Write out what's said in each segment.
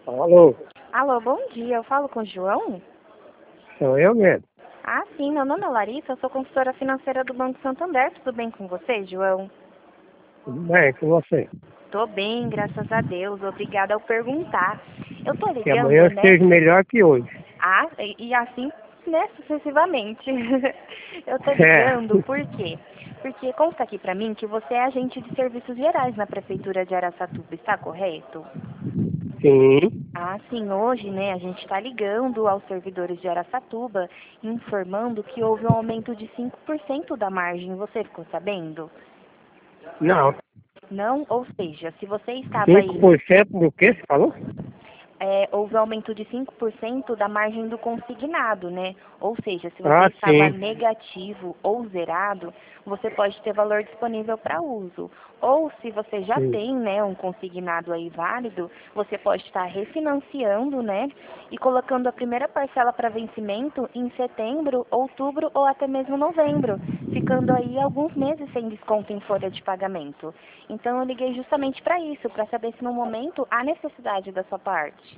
Alô, Alô, bom dia. Eu falo com o João? sou eu mesmo. Ah, sim. Meu nome é Larissa. Eu sou consultora financeira do Banco Santander. Tudo bem com você, João? Tudo bem com você? Tô bem, graças a Deus. Obrigada ao perguntar. Eu tô Que amanhã ligando, né? esteja melhor que hoje. Ah, e assim, né, sucessivamente. Eu tô É, ligando por quê? Porque consta aqui pra mim que você é agente de serviços gerais na Prefeitura de Araçatuba, está correto? sim. Ah, sim, hoje, né, a gente está ligando aos servidores de Araçatuba, informando que houve um aumento de 5% da margem. Você ficou sabendo? Não, Não? Ou seja, se você estava aí, 5% do que você falou? houve um aumento de 5% da margem do consignado, né? Ou seja, se você Ah, estava sim, negativo ou zerado, você pode ter valor disponível para uso. Ou se você já sim. tem, né, um consignado aí válido, você pode estar refinanciando, né, e colocando a primeira parcela para vencimento em setembro, outubro ou até mesmo novembro, ficando aí alguns meses sem desconto em folha de pagamento. Então eu liguei justamente para isso, para saber se no momento há necessidade da sua parte.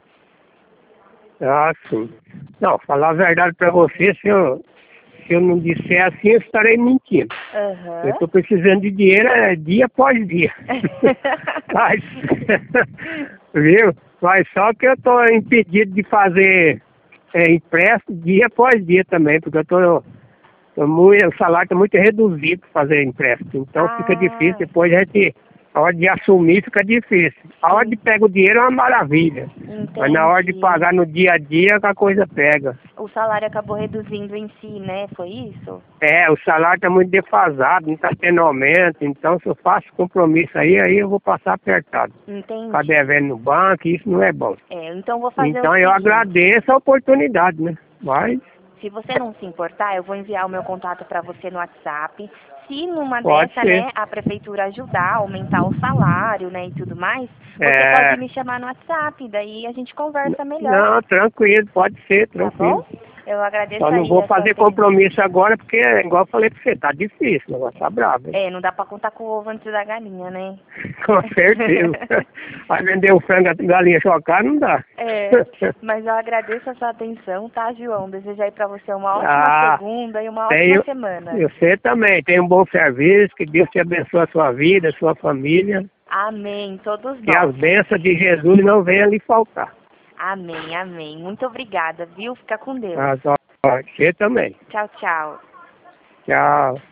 Ah, sim. Não, falar a verdade pra você, se eu não disser assim, eu estarei mentindo. Eu Aham. estou precisando de dinheiro dia após dia. Mas, viu? Mas só que eu estou impedido de fazer empréstimo dia após dia também, porque o salário está muito reduzido para fazer empréstimo. Então fica difícil, Ah, depois a hora de assumir fica difícil. A hora de pegar o dinheiro é uma maravilha. Mas na hora de entendi. pagar no dia a dia a coisa pega. O salário acabou reduzindo em si, né? Foi isso? O salário está muito defasado, não está tendo aumento, então se eu faço compromisso aí eu vou passar apertado. Ficar Entendi. devendo no banco, isso não é bom. Então vou fazer o Então eu seguinte. agradeço a oportunidade, né? Mas Se você não se importar, eu vou enviar o meu contato para você no WhatsApp. Se numa pode dessa, ser. né, a prefeitura ajudar, aumentar o salário, né, e tudo mais, você pode É, me chamar no WhatsApp, daí a gente conversa melhor, não, tranquilo, pode ser, tá tranquilo. bom? Eu agradeço Só não aí vou a sua fazer atenção. compromisso agora porque, igual eu falei pra você, tá difícil, o negócio tá bravo, hein? Não dá pra contar com o ovo antes da galinha, né? Com certeza. Vai vender o frango a galinha chocar, não dá. É, mas eu agradeço a sua atenção, tá, João? Desejo aí pra você uma ótima Ah, segunda e uma ótima tenho, semana. você também, tem um bom serviço, que Deus te abençoe a sua vida, a sua família, Amém, todos que as nós. bênçãos de Jesus não venham lhe faltar. Amém, amém. Muito obrigada, viu? Fica com Deus. Ah, só, você também. Tchau, tchau. Tchau.